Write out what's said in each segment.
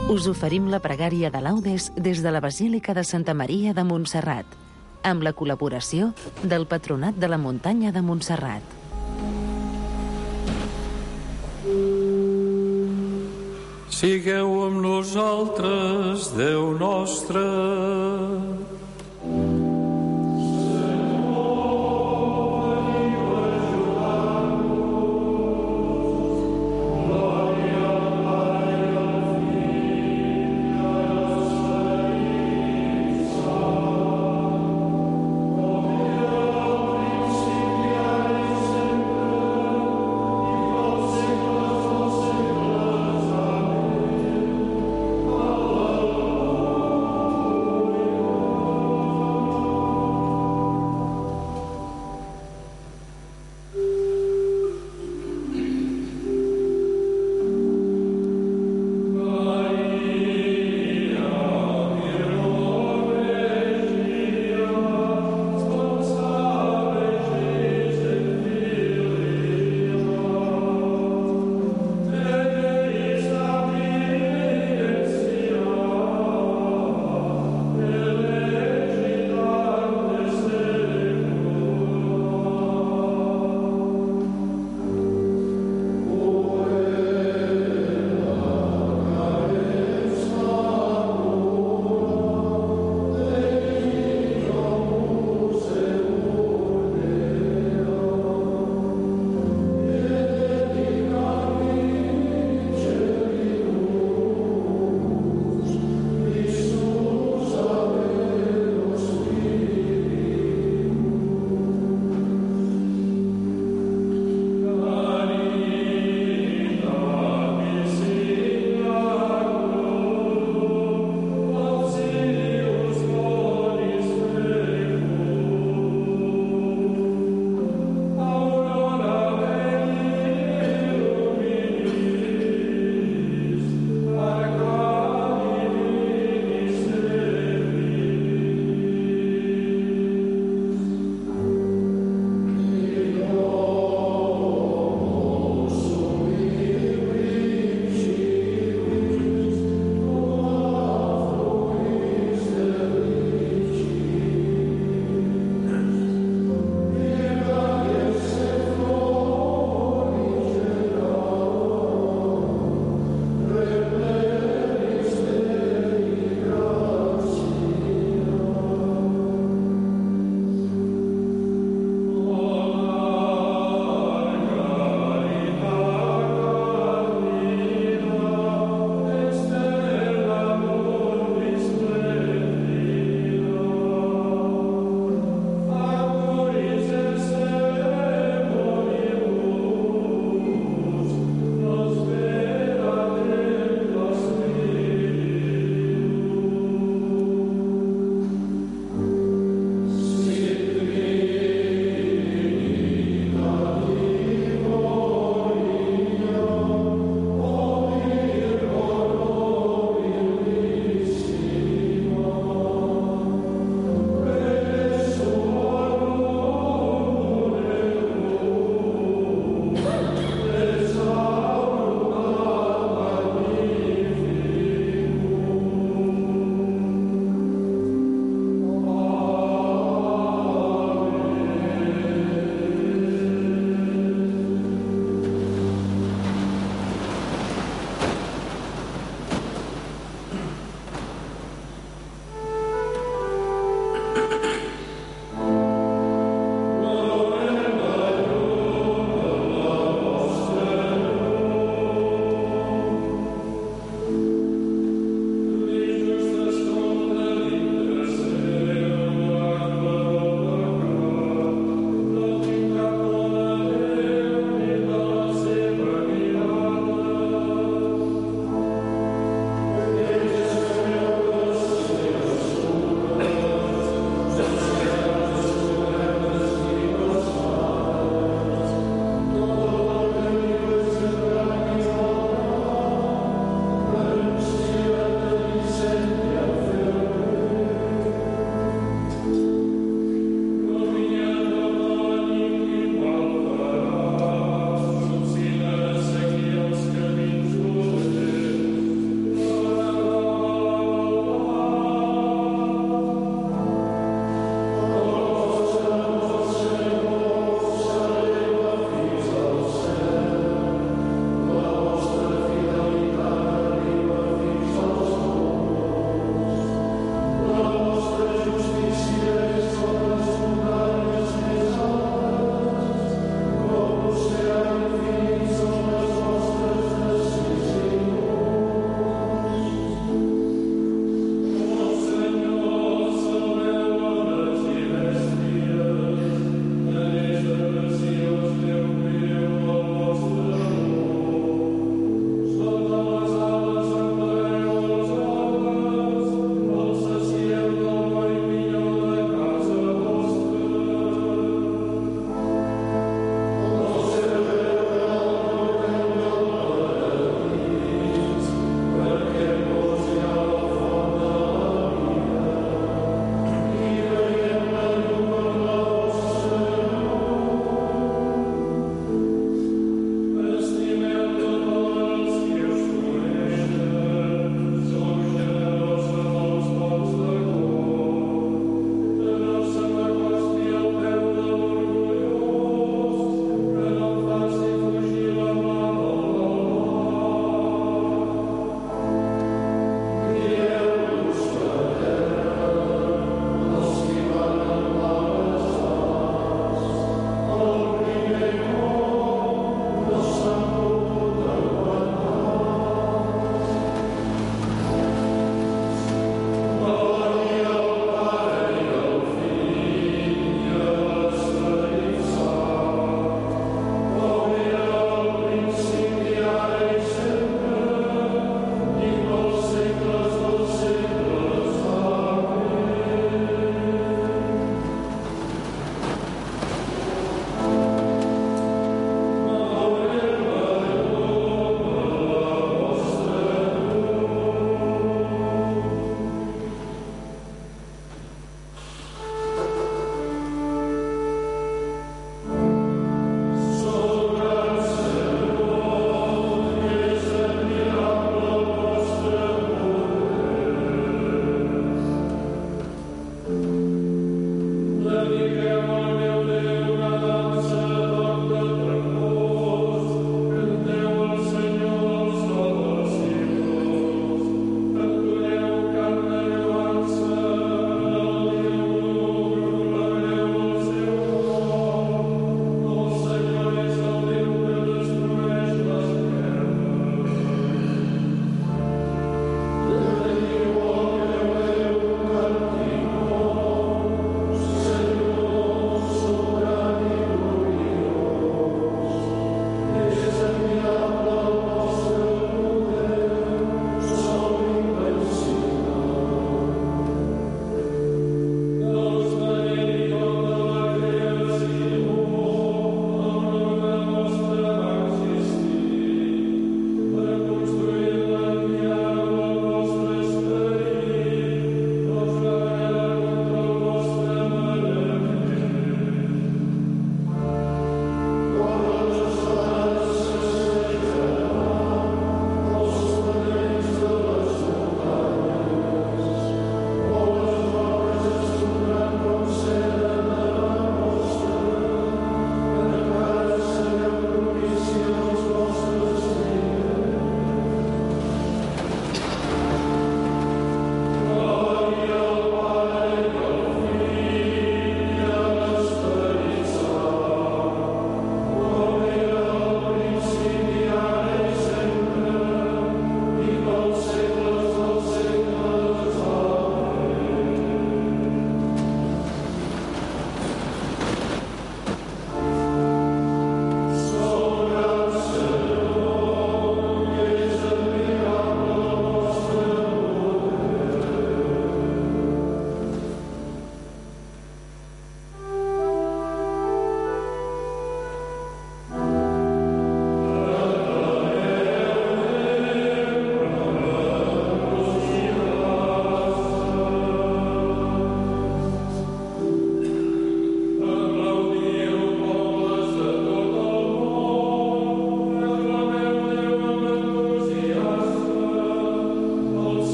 Us oferim la pregària de laudes des de la Basílica de Santa Maria de Montserrat, amb la col·laboració del Patronat de la Muntanya de Montserrat. Sigueu amb nosaltres, Déu nostre.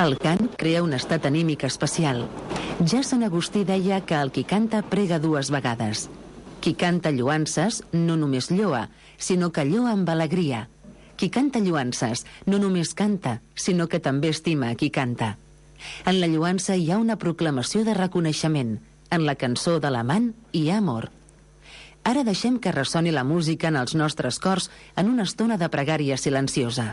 El cant crea un estat anímic especial. Ja Sant Agustí deia que el qui canta prega 2 vegades. Qui canta lloances no només lloa, sinó que lloa amb alegria. Qui canta lloances no només canta, sinó que també estima a qui canta. En la lloança hi ha una proclamació de reconeixement. En la cançó de l'amant hi ha amor. Ara deixem que ressoni la música en els nostres cors en una estona de pregària silenciosa.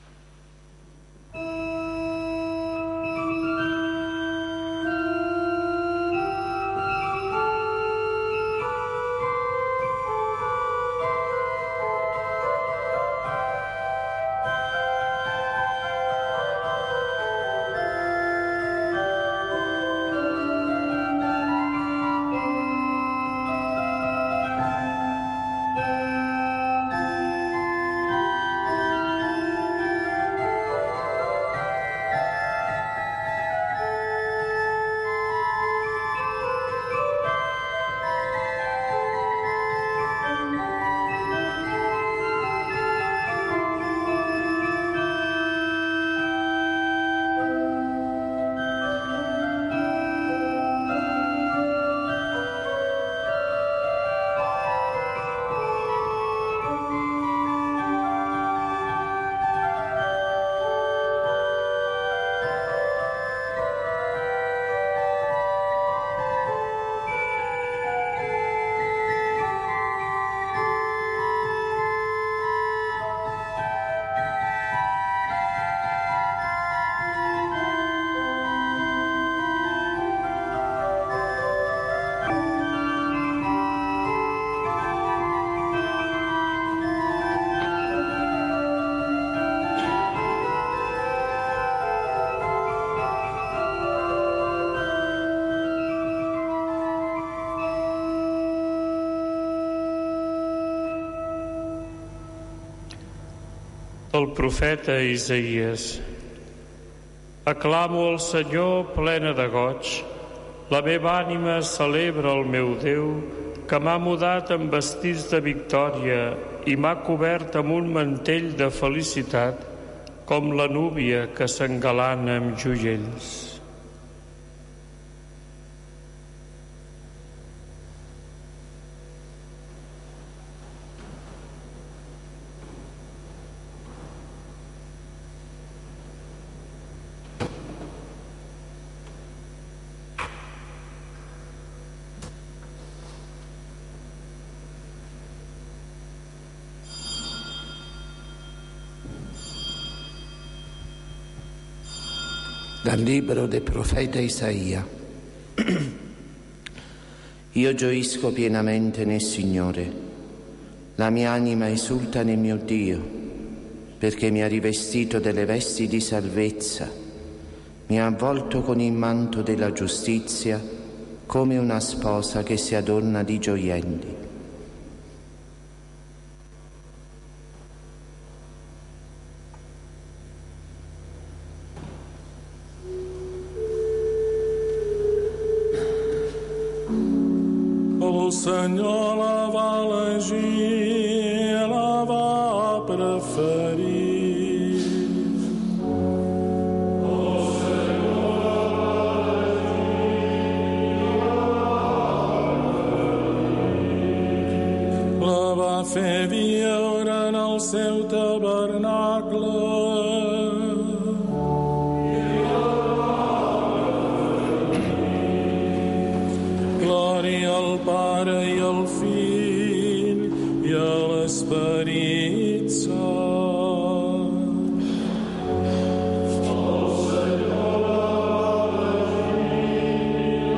El profeta Isaïes. Aclamo el Senyor plena de goig. La meva ànima celebra el meu Déu, que m'ha mudat amb vestits de victòria i m'ha cobert amb un mantell de felicitat, com la núvia que s'engalana amb joiells. Dal libro del profeta Isaia. Io gioisco pienamente nel Signore, la mia anima esulta nel mio Dio, perché mi ha rivestito delle vesti di salvezza, mi ha avvolto con il manto della giustizia, come una sposa che si adorna di gioielli. El Senyor la va elegir, la va preferir. El Senyor la va elegir, la va fer viure en el seu tabernacle. Glòria al Pare i al Fill i a l'Esperit Sant. El Senyor va elegir,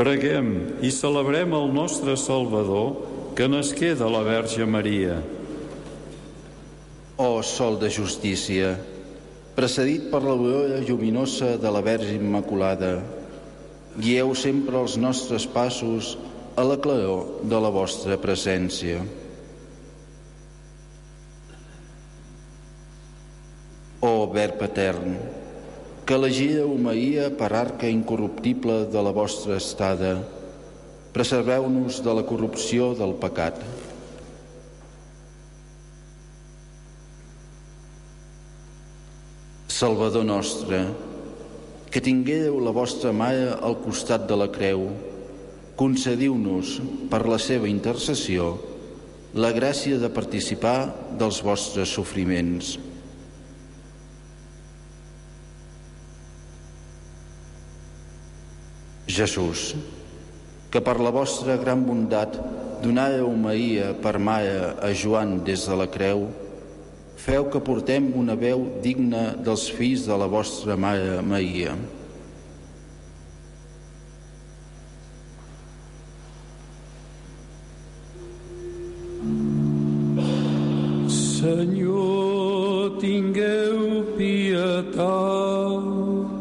Preguem i celebrem el nostre Salvador, que nasqué de la Verge Maria. Ó sol de justícia, precedit per l'aurora lluminosa de la Verge Immaculada, guieu sempre els nostres passos a la claror de la vostra presència. Ó Verb etern, que elegíeu Maria per arca incorruptible de la vostra estada, preserveu-nos de la corrupció del pecat. Salvador nostre, que tinguéreu la vostra mare al costat de la creu, concediu-nos, per la seva intercessió, la gràcia de participar dels vostres sofriments. Jesús, que per la vostra gran bondat donàreu Maria per mare a Joan des de la creu, feu que portem una veu digna dels fills de la vostra mare Maria. Senyor, tingueu pietat.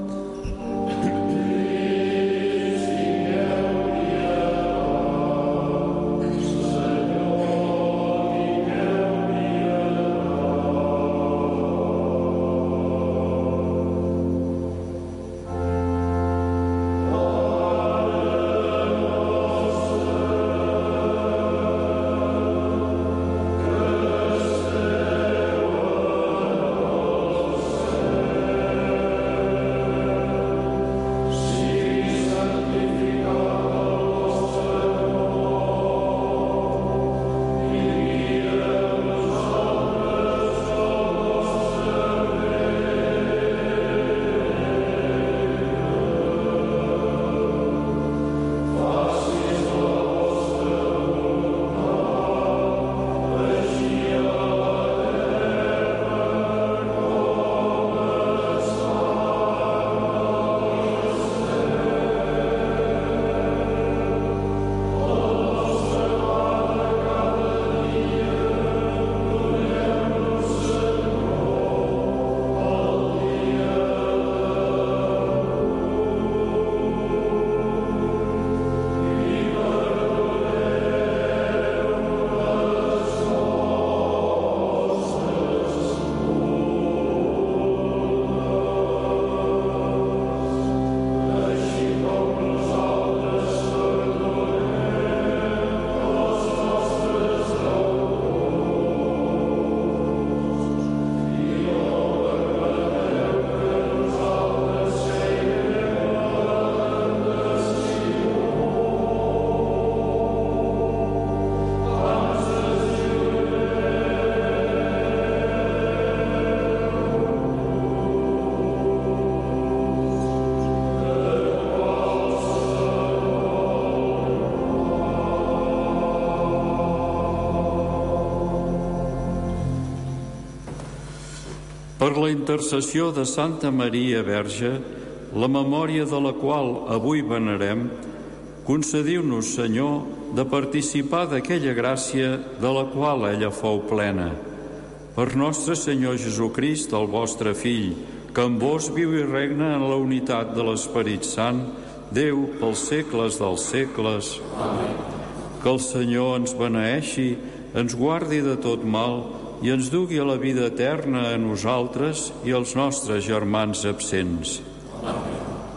Per la intercessió de Santa Maria Verge, la memòria de la qual avui venerem, concediu-nos, Senyor, de participar d'aquella gràcia de la qual ella fou plena. Per nostre Senyor Jesucrist, el vostre Fill, que amb vos viu i regna en la unitat de l'Esperit Sant, Déu pels segles dels segles. Amén. Que el Senyor ens beneeixi, ens guardi de tot mal i ens dugui a la vida eterna a nosaltres i als nostres germans absents. Amén.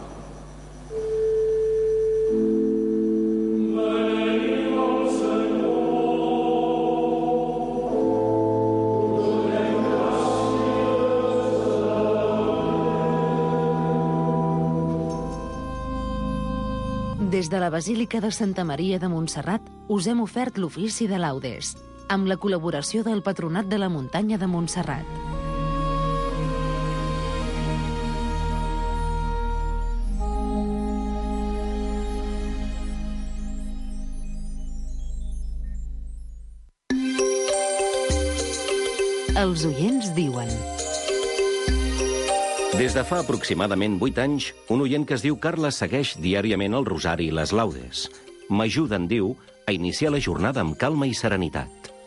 Des de la Basílica de Santa Maria de Montserrat us hem ofert l'ofici de laudes, amb la col·laboració del Patronat de la Muntanya de Montserrat. Els oients diuen: Des de fa aproximadament 8 anys, un oient que es diu Carles segueix diàriament el rosari i les laudes. M'ajuden, diu, a iniciar la jornada amb calma i serenitat.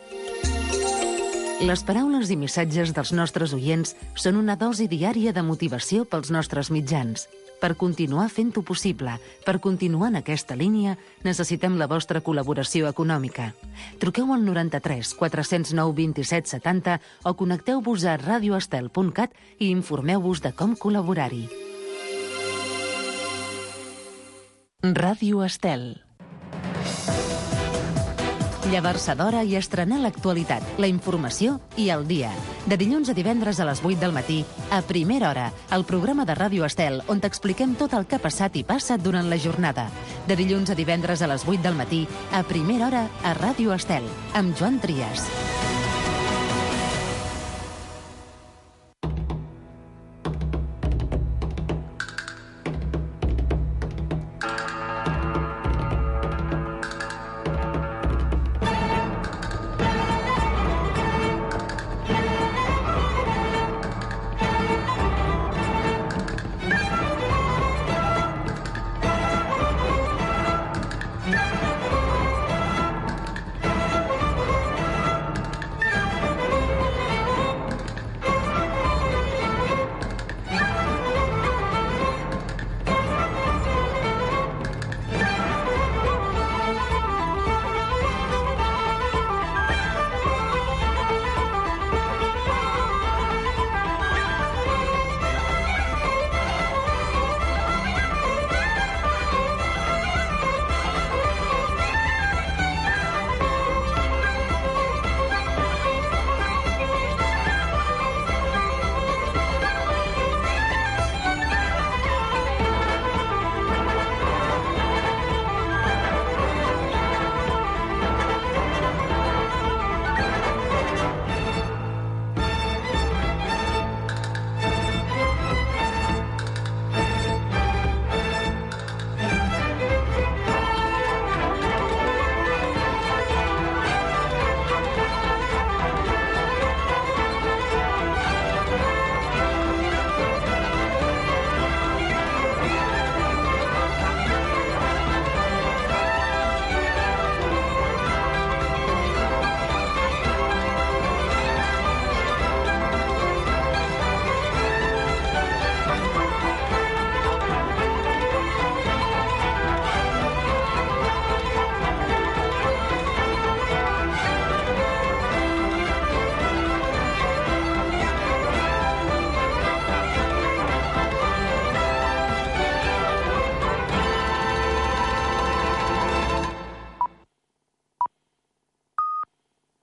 Les paraules i missatges dels nostres oients són una dosi diària de motivació pels nostres mitjans. Per continuar fent-ho possible, per continuar en aquesta línia, necessitem la vostra col·laboració econòmica. Truqueu al 93 409 27 70 o connecteu-vos a radioestel.cat i informeu-vos de com col·laborar-hi. Ràdio Estel. Llevar-se d'hora i estrenar l'actualitat, la informació i el dia. De dilluns a divendres a les 8 del matí, a Primera Hora, el programa de Ràdio Estel, on t'expliquem tot el que ha passat i passa durant la jornada. De dilluns a divendres a les 8 del matí, a Primera Hora, a Ràdio Estel, amb Joan Trias.